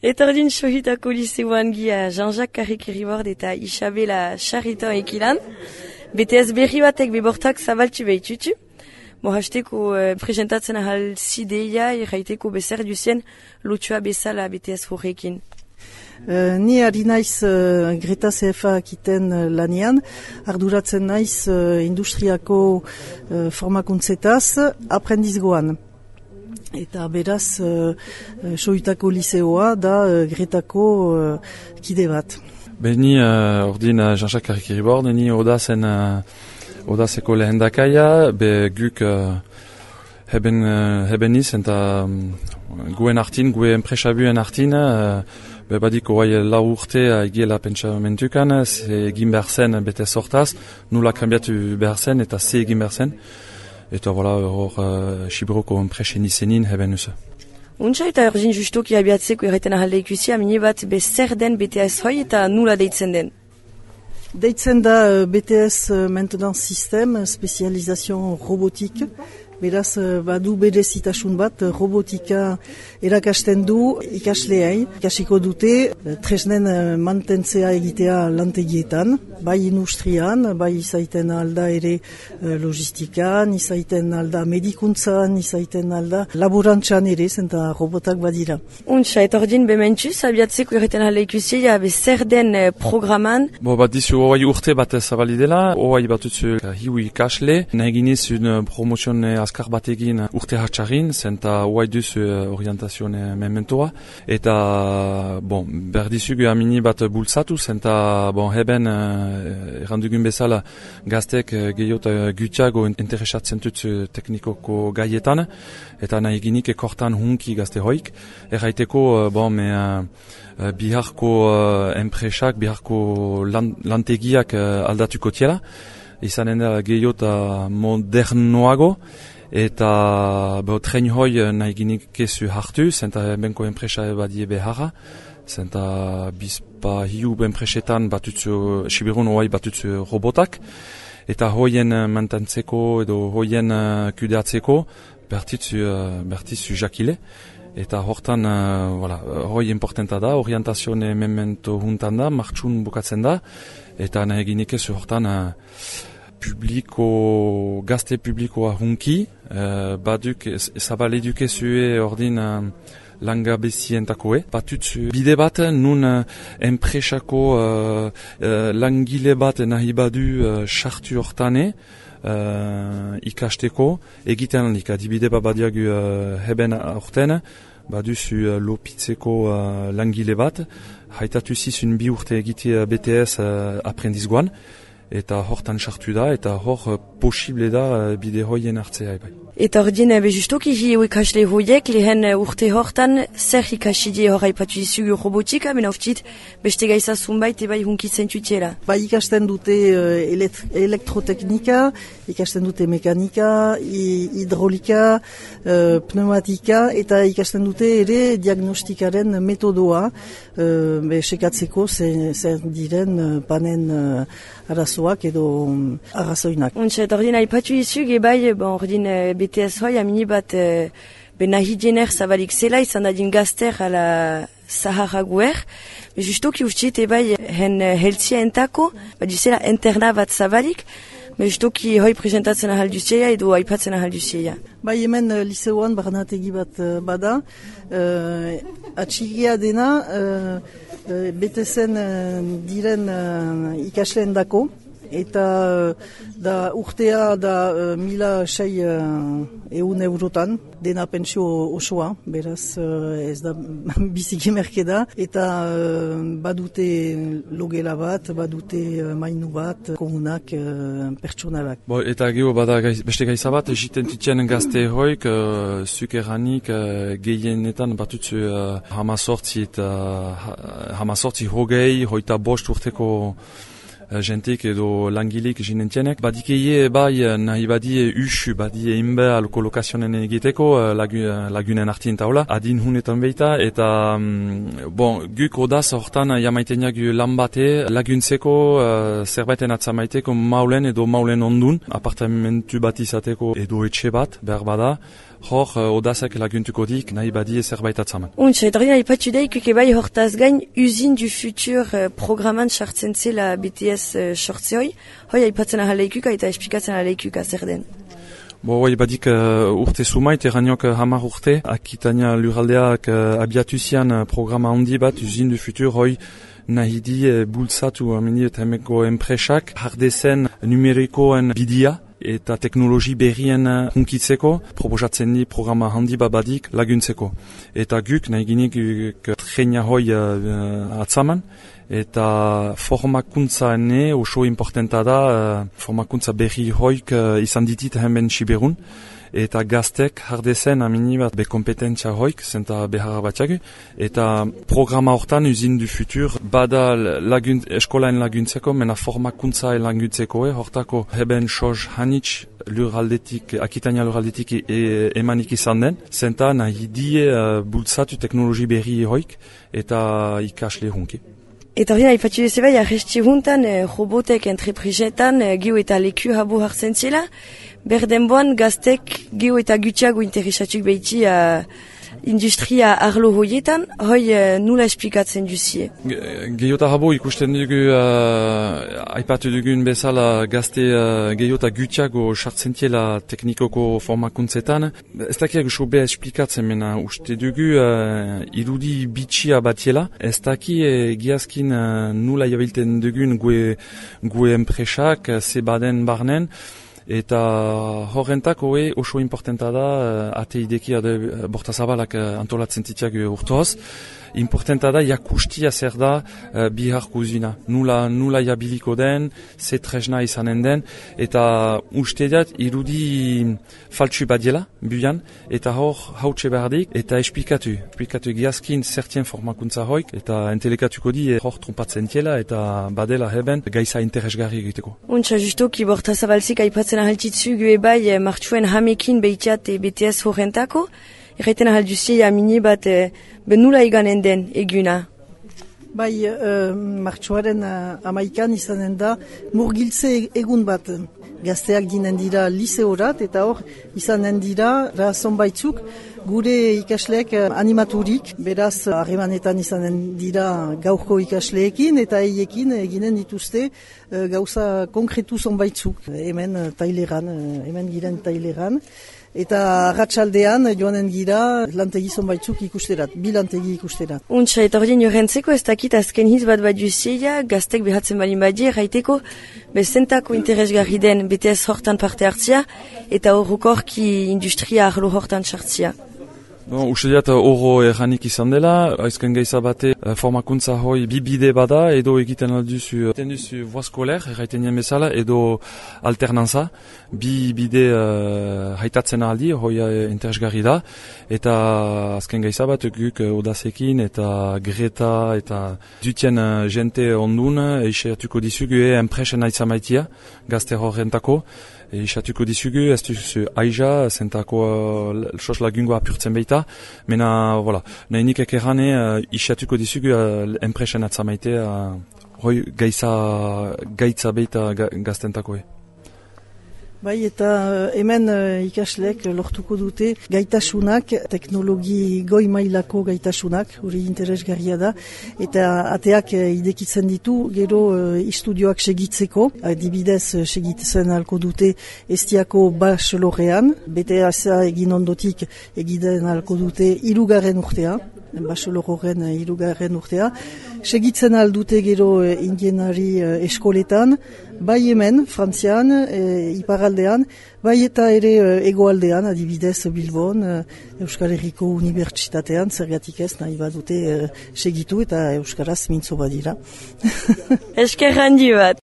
Eta ordin sohitako liseuan gia Jean-Jacques Carrick-Ribord eta Isabela Charriton ekilan. BTS berri batek bebortak zabaltu behitutu. Hasteko presentatzen ahal zideia erraiteko bezer duzien lotua bezala BTS horrekin. Ni ari naiz Greta CFA akiten lanian, arduratzen naiz industriako formakuntzetaz aprendizgoan. Eta beraz, soitako liseoa da Gretako kide bat. Ni ordin Jean-Jacques Carrick-Ribord, ni odazeko lehendakaia, be guk heben niz, eta guen artin, guen enpresabuen artin, be badiko guai lau urte egiela pentsamentukan, ze egin behar zen bete sortaz, nula kambiatu behar zen eta ze egin behar zen. Eta hor Sibroko enpresen izenin heben nusa. Untsa eta erzin justoki abiatzeko erraiten ahalde ikusia, mini bat be zer den BTS hoi eta nula deitzen den? Deitzen da BTS Maintenance System, spezializazio robotik. Beraz, badu berezitasun bat, robotika erakasten du ikasleai. Ikasiko dute, tresnen mantentzea egitea lantegietan, bai industrian, bai izaiten alda ere logistikan, izaiten alda medikuntzan, izaiten alda laborantzan ere, zenta robotak badira. Untsa, eta ordin bementuz, abiatzeko erreten hala ikusia, zer den programan? Bat dizu oai urte bat zabalidela, oai batutzu hiu ikasle, nahi ginez un promozion azkar bategin urte hatxarin, zenta oai duzu orientazioen mementoa, eta berdizugu amini bat bultzatu, zenta heben errandugun bezala gaztek gehiot gutiago interesatzen dut teknikoko gaietan, eta nahi ginik ekortan hunki gazte hoik, erraiteko biharko enpresak, biharko lantegiak aldatuko tiela, izanen da gehiot modernoago, eta tren hoi nahi ginik kezu hartu, zenta benko enpresa badie beharra, zenta bizpa hiu enpresetan batutzu, Sibirun hoai batutzu robotak, eta hoien mantentzeko edo hoien kudeatzeko bertizu jakile. Eta hortan, hoi importanta da, orientazioen memento juntan da, martxun bukatzen da, eta nahi ginik ez hortan gazte publikoa hunki, baduk, zabal edukezue ordin langabezientakoe. Batutzu bide bat, nun enpresako langile bat nahi badu sartu hortane, ikasteko, egiten aldik, adibide badiagu heben aurten, baduzu lopitzeko langile bat, haitatu zizun bi urte egite BTS aprendizgoan, eta hortan sartu da, eta hor posible da bide hoien hartzea. Eta ordin, justoki hi ikasle hoiek, lehen urte hortan, zer ikaside hor haipatu izugu robotika, mena uftit, beste gaizazun bait, eba hunkitzen tutiela. Ikasten dute elektroteknika, ikasten dute mekanika, hidrolika, pneumatika, eta ikasten dute ere diagnostikaren metodoa, sekatzeko zer diren panen arazoak edo arrazoinak. Eta ordin, haipatu izugu, ordin BTS hoi amini bat nahi jener zabalik zela, izan dadin gazter ala Sahara guer, justoki uftit hen heltzia entako, duzela interna bat zabalik, justoki hoi presentatzen ahal duzea edo aipatzen ahal duzea. Hemen liseuan barnategi bat bada, atxigia dena BTSen diren ikasleen dako, eta da urtea da 1.600 eurotan, dena pentsio osoa, beraz ez da biziki merke da, eta badute logela bat, badute mainu bat, komunak pertsonalak. Eta geho bada beste gaiza bat, egiten titien gazte hoik, zuk erranik gehienetan batutzu hamazortzi hogei, hoita bost urteko jentek edo langilik jinentienek. Badikeie nahi badie usu, badie inbe kolokazionen egiteko lagunen artien taula, adin hunetan beita, eta guk odaz hortan jamaiten jagu lan bate laguntzeko zerbaiten atzamaiteko maulen edo maulen ondun, apartamentu bat izateko edo etxe bat, behar bada, hor odazek laguntuko dik nahi badie zerbait atzaman. Untsa, eta horien aipatxu daik, bai hortaz gain, Usine du Futur programan sartzen zela BTS sortze hoi aipatzen ahaleikuka eta esplikatzen ahaleikuka zer den. Bai badik urte sumait, eraniok 10 urte, Akitania lurraldeak abiatu zian programa handi bat, Usine du Futur hoi nahi di bultzatu eta hemeko enpresak, hardezen numerikoen bidia, eta teknologi berrien hunkitzeko, proposatzen di programa handi babadik laguntzeko. Eta guk, nahi ginik trena hoi atzaman, eta formakuntza ene oso importanta da, formakuntza berri hoik izan ditit hemen Siberun, eta gaztek hardezen amini bat bekompetentzia hoik, zenta behar batxagu, eta programa hortan Usine du Futur bada eskolaen laguntzeko, mena formakuntza laguntzeko, hortako heben soz hanitz lurraldetik, Akitania lurraldetik emanik izan den, zenta nahi die bultzatu teknologi berri hoik, eta ikasle hunki. Eta horien aipatxu duzu bai, arresti juntan, robotek entreprisetan, giu eta leku habu hartzen zela, berdenboan gaztek giu eta gutxiago interesatuk behiti industria arlo hoietan, hoi nula esplikatzen duzie. Gehiota habu ikusten dugu, aipatu dugun bezala gazte gehiota gutxiago sartzen tiela teknikoko formakuntzetan. Ez dakiak sobe esplikatzen mena uste dugu irudi bitxia batiela. Ez daki giazkin nula jabilten dugun gue enpresak, ze baden barnen. Eta horrentako oso importanta da ateideki bortazabalak antolatzen titiak urtoz. Importanta da jakustia zer da biharko uzina. Nula jabiliko den, ze tresna izanen den, eta uste dat irudi faltsu badiela, buian, eta hor hautse behardik, eta esplikatu giazkin zertien formakuntza hoik, eta entelekatuko di hor trompatzen tiela, eta badela heben gaiza interesgarri egiteko. Untsa justoki bortazabalzik aipatzen ahaltitzu gue bai martxuen hamekin behitiat BTS horrentako, erraiten ahalduzi amini bat benula iganen den eguna. Bai, martxoaren 11 izanen da murgiltze egun bat. Gazteak ginen dira liseorat eta hor izanen dira zonbaitzuk gure ikasleek animaturik, beraz harremanetan izanen dira gaurko ikasleekin eta eiekin eginen dituzte gauza konkretu zonbaitzuk. Hemen giren taileran. Eta arratsaldean joanen gira lantegi zonbaitzuk ikusterat, bi lantegi ikusterat. Untsa, eta horien jorentzeko ez dakit azken hiz bat duzia, gaztek behatzen balin badie, gaiteko bezentako interesgarri den BTS hortan parte hartzia, eta horrokorki industria arlo hortan sartzia. Uste diat oro erranik izan dela, aizken gaiza bate formakuntza hoi bibide bada, edo egiten alduzu voie scolaire, erraiten nien bezala, edo alternanza, bi bide haitatzen aldi, hoi interesgarri da, eta azken gaiza bat guk odazekin, eta Greta, eta dutien jente ondun, eixertuko dizugu enpresen aitzamaitia, gazte horrentako, Isatuko dizugu, ez duzu aija, zentako sos lagungo apurtzen behita, mena, voilà, nahi nik ekerrane, isatuko dizugu enpresen atzamaite, hoi gaitza behita gaztentako. Bai, eta hemen ikasleek lortuko dute gaitasunak, teknologi goi mailako gaitasunak, hori interesgarria da, eta ateak idekitzen ditu, gero istudioak segitzeko, adibidez segitzen alko dute estiako bachelorrean, BTS egin ondotik egiten alko dute 3. urtea, bachelorren 3. urtea, segitzen aldute gero indienari eskoletan, bai hemen, Frantzian, iparaldean, bai eta ere egoaldean, adibidez Bilbon, Euskal Herriko Unibertsitatean, zergatik ez nahi badute segitu eta Euskaraz mintzo badira. Esker handi bat.